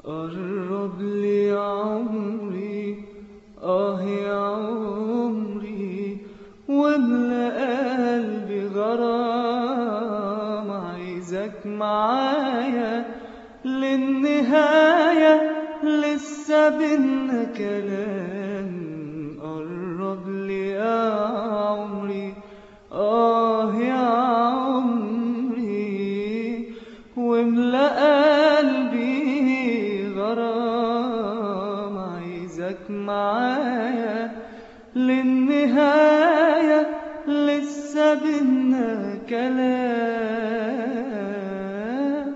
قرب لي عمري يا عمري، واملأ قلبي غرام، عايزك معايا للنهاية، لسه بينا كلام. قرب لي يا عمري يا عمري، واملأ قلبي غرام، عايزك معايا للنهاية، لسه بينا كلام.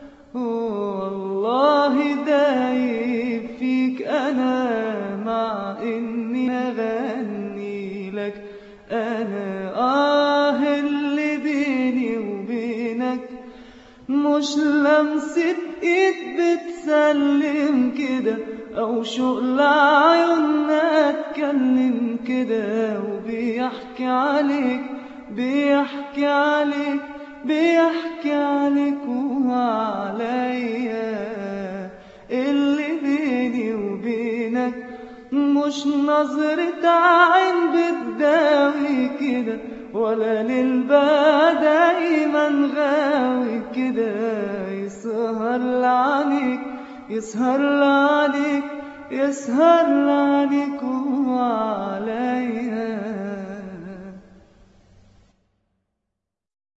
والله دايب فيك أنا، مع إني أغني لك أنا. اللي بيني وبينك مش لمسة إيد بتسلم كده، أو شوق لعيوننا اتكلم كده، وبيحكي عليك بيحكي عليك بيحكي عليك وعليا. اللي بيني وبينك مش نظرة عين بتداوي كده، ولا للبا دايما غاوي كده. يسهر لعنيك يسهر لعنيك يسهر لعنيك وعليا.